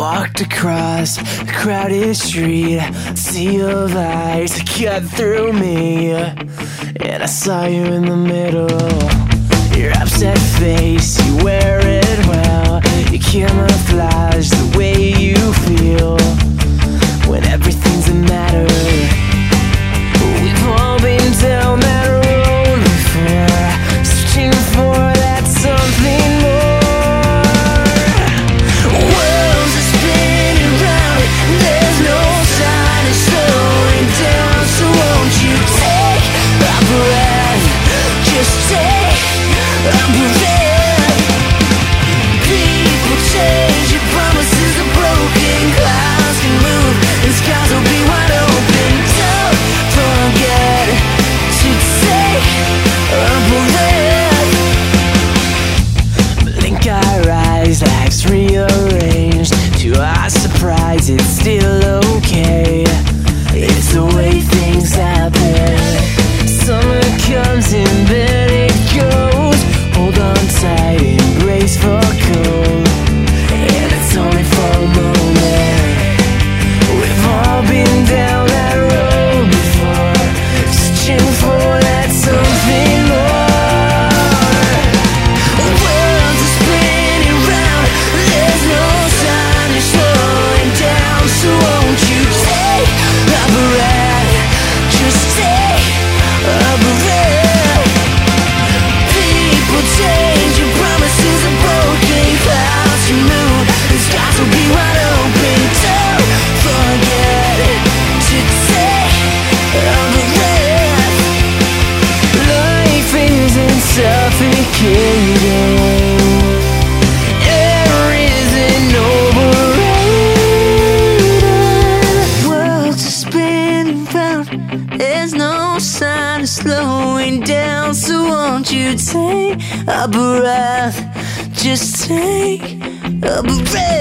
walked across a crowded street, a sea of eyes cut through me, and I saw you in the middle. Your upset face, you wear it well. You camouflage the way you feel when everything's a matter. We've all been down that road before, searching for that something more. Worlds are spinning round, there's no sign of slowing down. So won't you take a breath, just take a breath. People change, your promises are broken. Clouds can move and skies will be wide open. Don't forget to take a breath. Blink our eyes, life's rearranged. To our surprise, it's still okay. It's the way things happen. Summer comes and then it goes. Hold on tight, embrace for cold, and it's only for a moment. We've all been down that road before, searching for that something more. Worlds are spinning round, there's no sign of slowing down. So won't you take a breath, just take a breath. People change, your promises are broken. Clouds can move and skies will be wide open. Don't forget to take a breath. Life isn't suffocating, air isn't overrated. Worlds are spinning round, there's no sign of slowing down. So won't you take a breath, just take a breath.